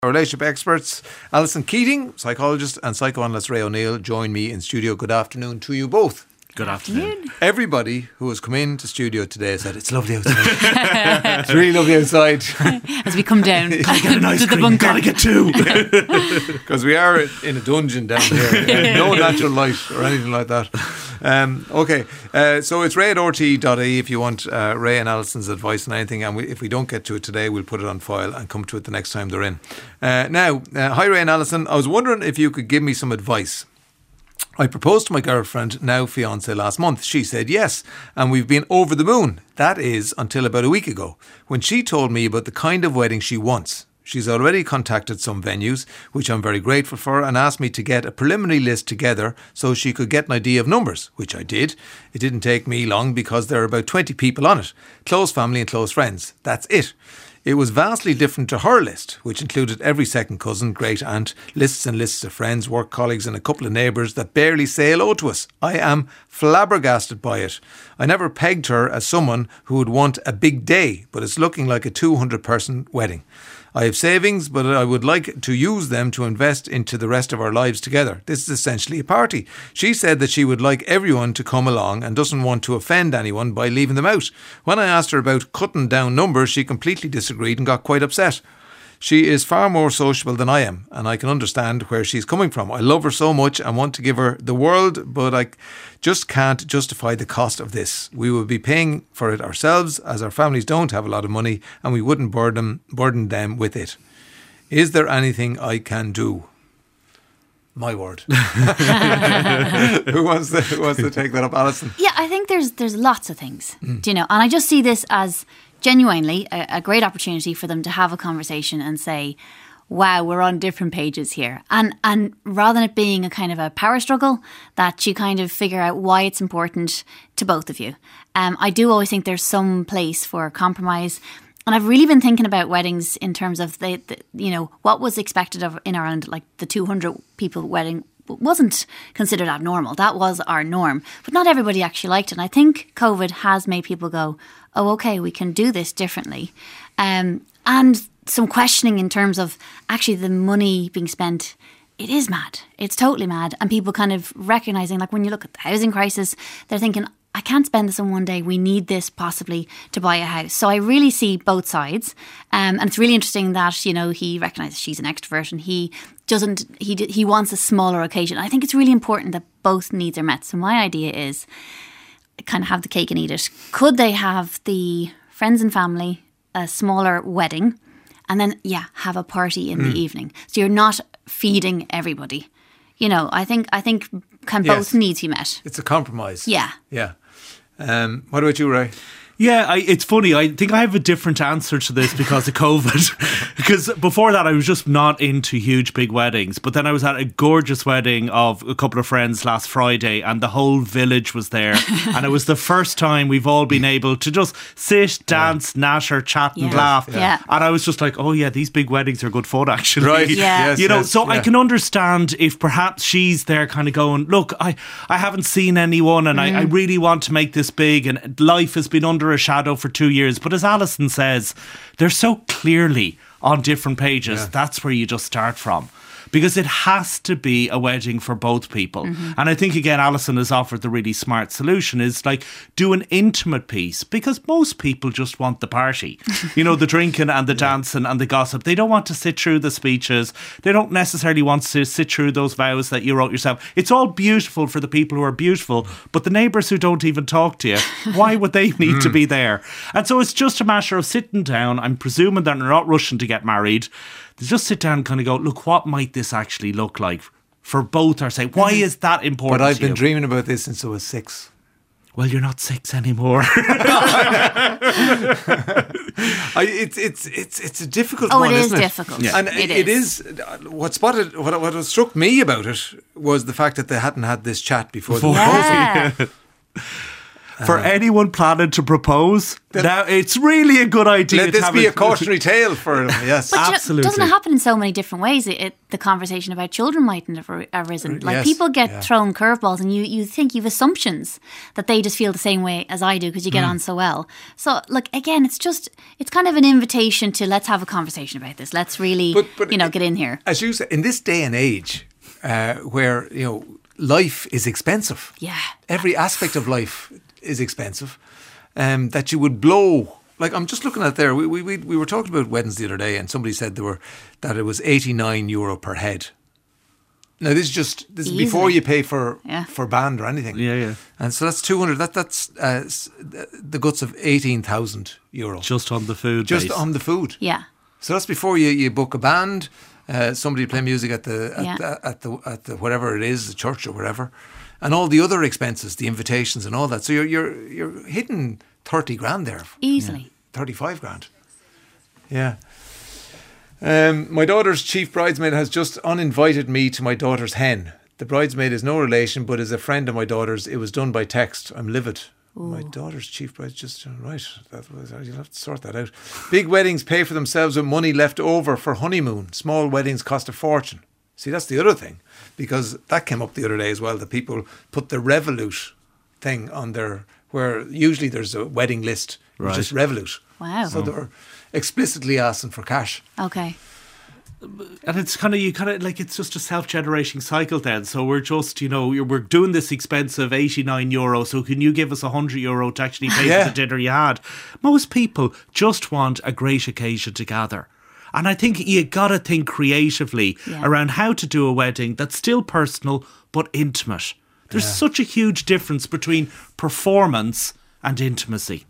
Our relationship experts, Alison Keating, psychologist, and psychoanalyst Ray O'Neill, join me in studio. Good afternoon to you both. Good afternoon. Everybody who has come into studio today said it's lovely outside. It's really lovely outside. As we come down, gotta get an ice cream, gotta get two. Because we are in a dungeon down here. No natural light or anything like that. So it's ray@rte.ie if you want Ray and Alison's advice on anything, and if we don't get to it today, we'll put it on file and come to it the next time they're in. Hi Ray and Alison, I was wondering if you could give me some advice. I proposed to my girlfriend, now fiancée, last month. She said yes, and we've been over the moon. That is, until about a week ago, when she told me about the kind of wedding she wants. She's already contacted some venues, which I'm very grateful for, and asked me to get a preliminary list together so she could get an idea of numbers, which I did. It didn't take me long because there are about 20 people on it. Close family and close friends. That's it. It was vastly different to her list, which included every second cousin, great aunt, lists and lists of friends, work colleagues and a couple of neighbours that barely say hello to us. I am flabbergasted by it. I never pegged her as someone who would want a big day, but it's looking like a 200-person wedding. I have savings, but I would like to use them to invest into the rest of our lives together. This is essentially a party. She said that she would like everyone to come along and doesn't want to offend anyone by leaving them out. When I asked her about cutting down numbers, she completely disagreed and got quite upset. She is far more sociable than I am, and I can understand where she's coming from. I love her so much and want to give her the world, but I just can't justify the cost of this. We will be paying for it ourselves, as our families don't have a lot of money, and we wouldn't burden them with it. Is there anything I can do? My word. Who wants to take that up, Alison? Yeah, I think there's lots of things, do you know, and I just see this as genuinely a great opportunity for them to have a conversation and say, wow, we're on different pages here. And rather than it being a kind of a power struggle, that you kind of figure out why it's important to both of you. I do always think there's some place for compromise. And I've really been thinking about weddings in terms of the what was expected of in Ireland, like the 200 people wedding wasn't considered abnormal. That was our norm. But not everybody actually liked it. And I think COVID has made people go, oh, okay, we can do this differently. And some questioning in terms of actually the money being spent. It is mad. It's totally mad. And people kind of recognising, like when you look at the housing crisis, they're thinking, I can't spend this on one day. We need this possibly to buy a house. So I really see both sides. And it's really interesting that, you know, he recognises she's an extrovert and he wants a smaller occasion. I think it's really important that both needs are met. So my idea is kind of have the cake and eat it. Could they have the friends and family, a smaller wedding, and then, have a party in the evening? So you're not feeding everybody. You know, I think can both needs be met. It's a compromise. Yeah. Yeah. What about you, Ray? Yeah, it's funny. I think I have a different answer to this because of COVID. Because before that, I was just not into huge, big weddings. But then I was at a gorgeous wedding of a couple of friends last Friday, and the whole village was there. And it was the first time we've all been able to just sit, dance, natter, chat, and laugh. Yeah. And I was just like, oh yeah, these big weddings are good fun, actually. Right. Yeah. Yes, I can understand if perhaps she's there kind of going, look, I haven't seen anyone, and I really want to make this big, and life has been under a shadow for 2 years. But as Alison says, they're so clearly on different pages. That's where you just start from. Because it has to be a wedding for both people. And I think, again, Alison has offered the really smart solution is like do an intimate piece, because most people just want the party. You know, the drinking and the dancing and the gossip. They don't want to sit through the speeches. They don't necessarily want to sit through those vows that you wrote yourself. It's all beautiful for the people who are beautiful, but the neighbours who don't even talk to you, why would they need to be there? And so it's just a matter of sitting down. I'm presuming they're not rushing to get married. They just sit down and kind of go, look, what might this actually look like for both our sake? Why is that important But I've to you? been dreaming about this since I was 6. Well, you're not 6 anymore. It's a difficult one, it is isn't it? difficult. Yeah. And it is. What struck me about it was the fact that they hadn't had this chat before the proposal. For anyone planning to propose, now it's really a good idea. Let this be a cautionary tale for them. Yes, But absolutely. doesn't it happen in so many different ways? The conversation about children mightn't have arisen. Like Yes, people get thrown curveballs, and you think you've assumptions that they just feel the same way as I do because you get on so well. So, look, again, it's kind of an invitation to let's have a conversation about this. Let's really, get in here. As you say, in this day and age, where life is expensive. Yeah, every aspect of life is expensive. That you would blow. Like, I'm just looking at there. We were talking about weddings the other day, and somebody said that it was €89 per head. Now this is before you pay for band or anything. Yeah. And so that's 200. That's the guts of €18,000 just on the food. Just base. on the food. Yeah. So that's before you book a band, somebody to play music at the whatever it is, the church or whatever, and all the other expenses, the invitations and all that. So you're hitting 30 grand there easily. 35 grand. Yeah. My daughter's chief bridesmaid has just uninvited me to my daughter's hen. The bridesmaid is no relation, but is a friend of my daughter's. It was done by text. I'm livid. Ooh. My daughter's chief bride just right. You'll have to sort that out. Big weddings pay for themselves with money left over for honeymoon. Small weddings cost a fortune. See, that's the other thing, because that came up the other day as well. That people put the Revolut thing on their, where usually there's a wedding list, which is Revolut. Wow. So they were explicitly asking for cash. Okay. And it's it's just a self-generating cycle then. So we're just, we're doing this expensive €89. So can you give us €100 to actually pay for the dinner you had? Most people just want a great occasion to gather. And I think you got to think creatively around how to do a wedding that's still personal but intimate. There's such a huge difference between performance and intimacy.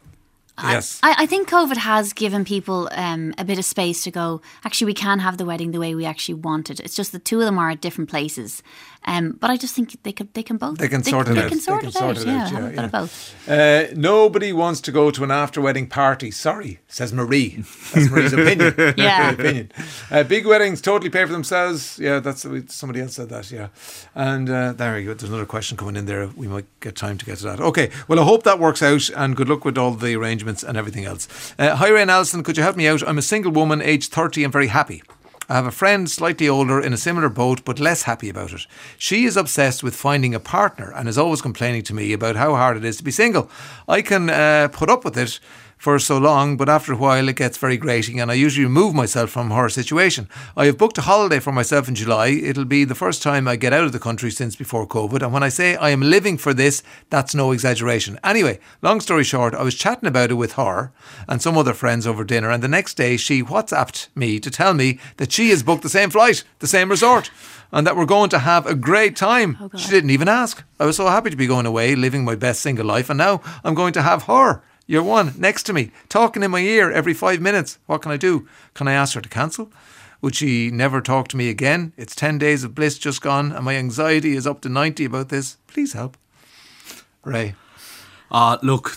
Yes. I think COVID has given people a bit of space to go, actually, we can have the wedding the way we actually want it. It's just the two of them are at different places. But I just think they can both. They can sort it out. They can sort it out, have a bit of both. Nobody wants to go to an after-wedding party. Sorry, says Marie. That's Marie's opinion. Yeah. Opinion. Big weddings totally pay for themselves. Yeah, that's somebody else said that, yeah. And there you go. There's another question coming in there. We might get time to get to that. Okay, well, I hope that works out, and good luck with all the arrangements and everything else. Hi, Ray and Alison, could you help me out? I'm a single woman, aged 30 and very happy. I have a friend slightly older in a similar boat but less happy about it. She is obsessed with finding a partner and is always complaining to me about how hard it is to be single. I can put up with it for so long, but after a while it gets very grating and I usually remove myself from her situation. I have booked a holiday for myself in July. It'll be the first time I get out of the country since before COVID, and when I say I am living for this, that's no exaggeration. Anyway, long story short, I was chatting about it with her and some other friends over dinner, and the next day she WhatsApped me to tell me that she has booked the same flight, the same resort, and that we're going to have a great time. Oh, God. She didn't even ask. I was so happy to be going away, living my best single life, and now I'm going to have her, your one, next to me, talking in my ear every 5 minutes. What can I do? Can I ask her to cancel? Would she never talk to me again? It's 10 days of bliss just gone and my anxiety is up to 90 about this. Please help. Ray. Look,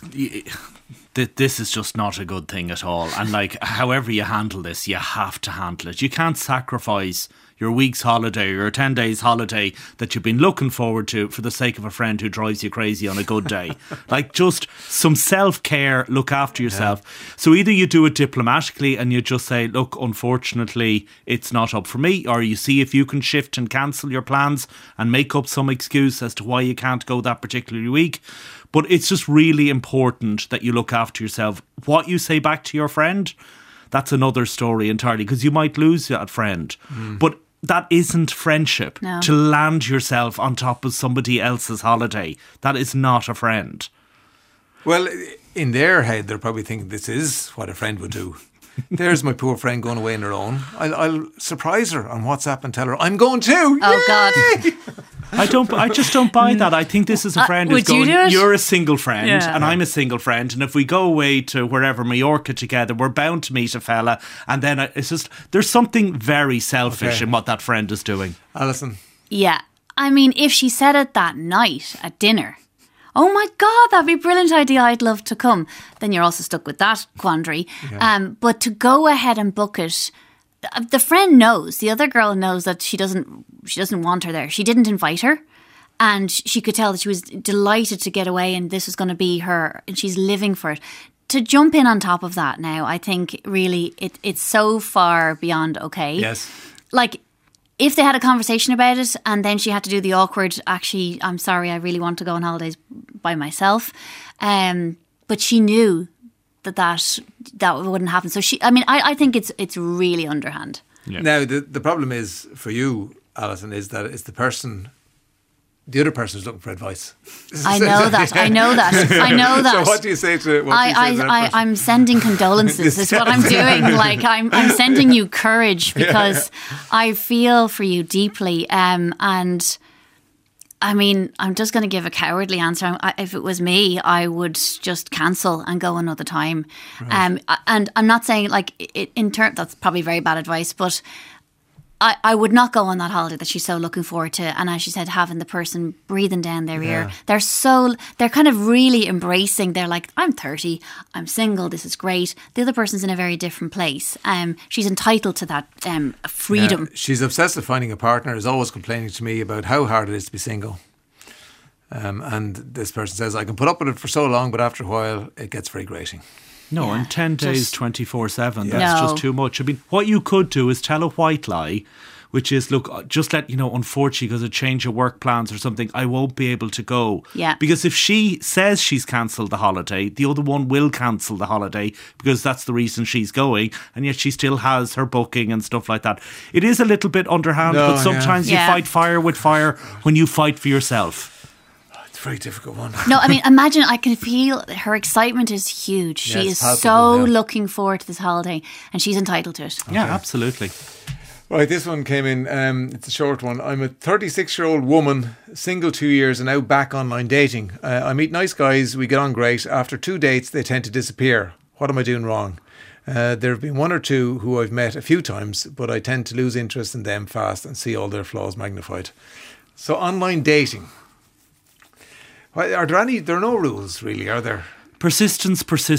this is just not a good thing at all. And however you handle this, you have to handle it. You can't sacrifice your week's holiday or your 10 days holiday that you've been looking forward to for the sake of a friend who drives you crazy on a good day. Just some self-care, look after yourself. Yeah. So either you do it diplomatically and you just say, look, unfortunately, it's not up for me, or you see if you can shift and cancel your plans and make up some excuse as to why you can't go that particular week. But it's just really important that you look after yourself. What you say back to your friend, that's another story entirely, because you might lose that friend. But that isn't friendship. No. To land yourself on top of somebody else's holiday, that is not a friend. Well, in their head, they're probably thinking this is what a friend would do. There's my poor friend going away on her own. I'll surprise her on WhatsApp and tell her I'm going too. Oh, Yay! God. I just don't buy that. I think this is a friend who's going, you're a single friend and I'm a single friend, and if we go away to wherever, Mallorca together, we're bound to meet a fella, and then it's just, there's something very selfish in what that friend is doing. Alison. Yeah. I mean, if she said it that night at dinner, oh my God, that'd be a brilliant idea, I'd love to come, then you're also stuck with that quandary. Yeah. But to go ahead and book it, the friend knows, the other girl knows that she doesn't want her there. She didn't invite her. And she could tell that she was delighted to get away and this was going to be her and she's living for it. To jump in on top of that now, I think really it's so far beyond okay. Yes. Like, if they had a conversation about it and then she had to do the awkward, actually, I'm sorry, I really want to go on holidays by myself. But she knew that wouldn't happen. So I think it's really underhand. Yeah. Now, the problem is for you, Alison, is that it's the other person is looking for advice. I know that. So what do you say to I'm sending condolences is what I'm doing. Like I'm sending you courage because I feel for you deeply. And I mean, I'm just going to give a cowardly answer. If it was me, I would just cancel and go another time. Right. And I'm not saying like that's probably very bad advice, but I would not go on that holiday that she's so looking forward to. And as she said, having the person breathing down their ear. They're kind of really embracing. They're like, I'm 30, I'm single, this is great. The other person's in a very different place. She's entitled to that freedom. Yeah, she's obsessed with finding a partner, is always complaining to me about how hard it is to be single. And this person says, I can put up with it for so long, but after a while, it gets very grating. No, and 10 days, 24/7, that's just too much. I mean, what you could do is tell a white lie, which is, look, just let, unfortunately, because of change of work plans or something, I won't be able to go. Yeah. Because if she says she's cancelled the holiday, the other one will cancel the holiday because that's the reason she's going, and yet she still has her booking and stuff like that. It is a little bit underhand, but sometimes you fight fire with fire when you fight for yourself. Very difficult one. No, I mean, imagine, I can feel her excitement is huge. She is so looking forward to this holiday and she's entitled to it. Okay. Yeah, absolutely. Right, this one came in, it's a short one. I'm a 36-year-old woman, single 2 years and now back online dating. I meet nice guys, we get on great. After 2 dates, they tend to disappear. What am I doing wrong? There have been 1 or 2 who I've met a few times, but I tend to lose interest in them fast and see all their flaws magnified. So online dating. Are there there are no rules really, are there? Persistence.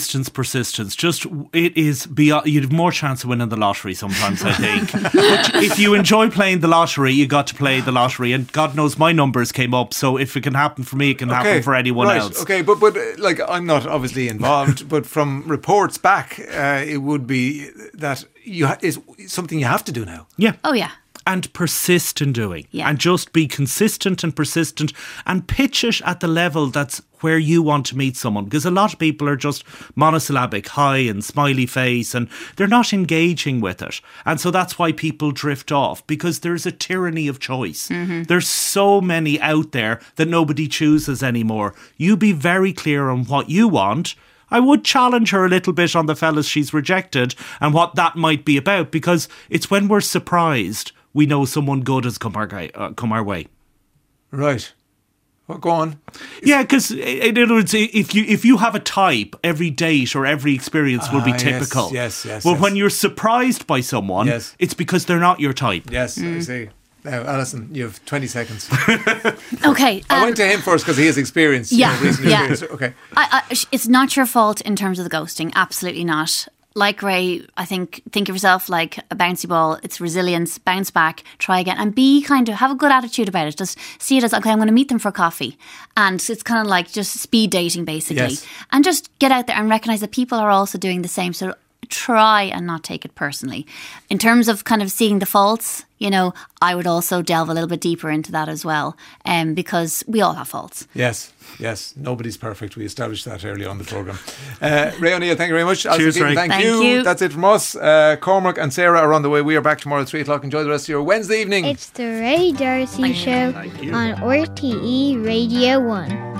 Just, it is beyond, you'd have more chance of winning the lottery sometimes, I think. But if you enjoy playing the lottery, you got to play the lottery, and God knows my numbers came up, so if it can happen for me, it can happen for anyone else. Okay, but like, I'm not obviously involved, but from reports back, it would be that is something you have to do now. Yeah. Oh yeah. And persist in doing. Yeah. And just be consistent and persistent and pitch it at the level that's where you want to meet someone. Because a lot of people are just monosyllabic, hi and smiley face, and they're not engaging with it. And so that's why people drift off, because there's a tyranny of choice. Mm-hmm. There's so many out there that nobody chooses anymore. You be very clear on what you want. I would challenge her a little bit on the fellas she's rejected and what that might be about, because it's when we're surprised we know someone good has come our way. Right. Well, go on. Yeah, because in other words, if you have a type, every date or every experience will be typical. Yes. Well, when you're surprised by someone, it's because they're not your type. Yes, I see. Now, Alison, you have 20 seconds. Okay. I went to him first because he has experience. Recent experience. Okay. It's not your fault in terms of the ghosting. Absolutely not. Like Ray, I think of yourself like a bouncy ball. It's resilience, bounce back, try again, and have a good attitude about it. Just see it as, okay, I'm going to meet them for coffee. And it's kind of like just speed dating, basically. Yes. And just get out there and recognise that people are also doing the same. So try and not take it personally. In terms of kind of seeing the faults, I would also delve a little bit deeper into that as well, because we all have faults. Yes. Nobody's perfect. We established that early on the programme. Ray O'Neill, thank you very much. Cheers, Ray. Thank you. That's it from us. Cormac and Sarah are on the way. We are back tomorrow at 3 o'clock. Enjoy the rest of your Wednesday evening. It's the Ray Darcy Show on RTE Radio 1.